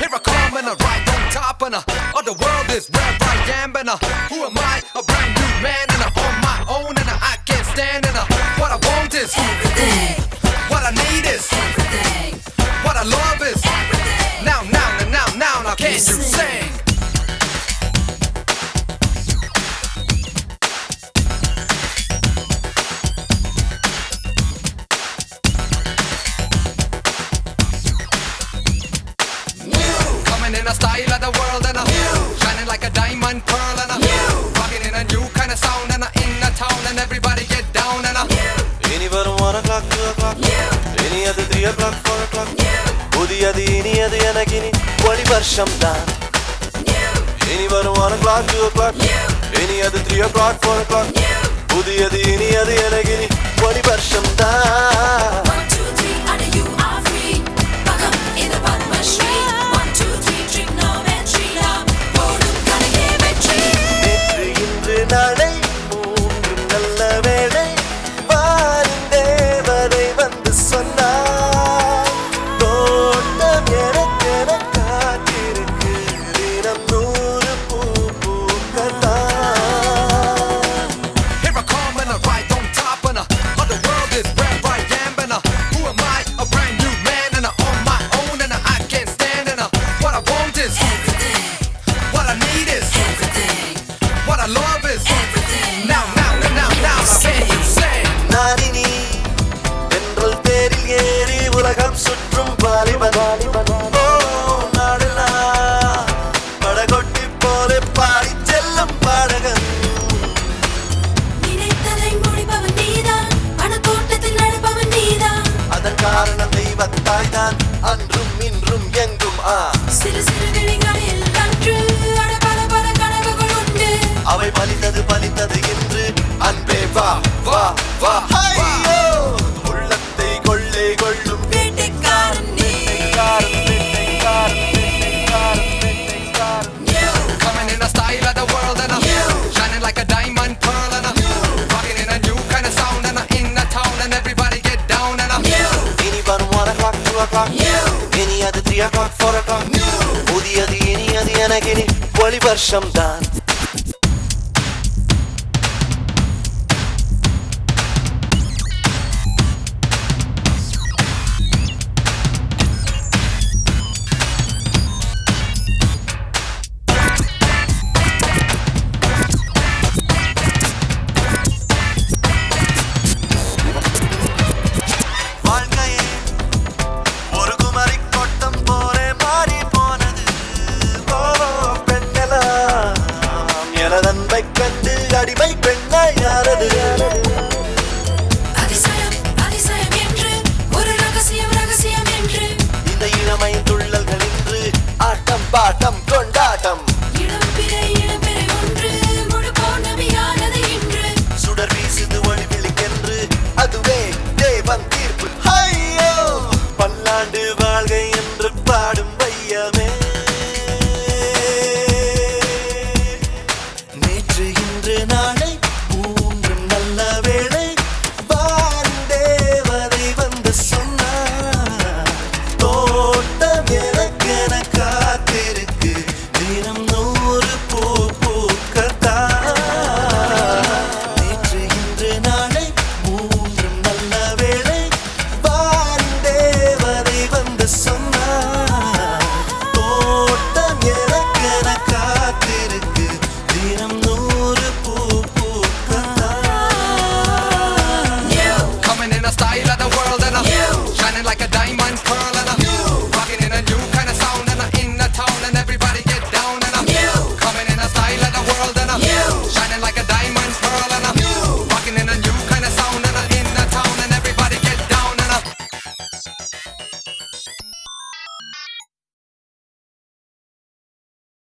Here I come and I right on top and of the world is where I am and who am I? A brand new man and I'm on my own and I can't stand and what I want is everything. What I need is Everything. What I love is Everything. now can you sing? Coming in a style of the world and shining like a diamond pearl and rocking in a new kind of sound and in the town and everybody get down and Anyone 1 o'clock, 2 o'clock, any other 3 o'clock, 4 o'clock. Udiyadi iniyadi enagini vadi varsham dhaan. Anyone 1 o'clock, 2 o'clock, any other 3 o'clock, 4 o'clock. Udiyadi iniyadi enagini vadi varsham dhaan. 1, 2, 3, and you are free. Welcome in the Padma Shri. 1, 2, 3, trigonometry. Podum kanage vetri. Netru indru nalai moonru nalla velai varum devadai vandu sonnar. Tottam enakkena kaathirukku dinam 100 poo pookathaan. Here I come and I right on top and of the world is where I am and who am I? A brand new man and I'm on my own and I can't stand and what I want is Everything. what I need is Everything. what I love is Everything. now can you sing? நாரினி என்றல் பேரில் ஏறி உலகம் சுற்றும் வாலிபன் ஓ நாடெல்லாம் படகொட்டி போல பாடி செல்லும் பாடகன் நினைத்ததை முடிப்பவன் நீதான். பணத்தோட்டத்தில் நடப்பவன் நீதான். அதன் காரணம் தெய்வத்தாய் தான் அன்றும் இன்றும் எங்கும் சிறு சிறு விழிகளில் அன்று அட பல பல கனவுகள் உண்டு. அவை பலித்தது என்று அன்பே வா வா வா ஐயோ உள்ளத்தை கொள்ளை கொள்ளும் வேட்டைக்காரன் நீ. Coming in a style of the world and shining like a diamond pearl and rocking in a new kind of sound and in the town and everybody get down and Anyone 1 o'clock, 2 o'clock, any other 3 o'clock, 4 o'clock. Udiyadi iniyadi enagini vadi varsham dhaan.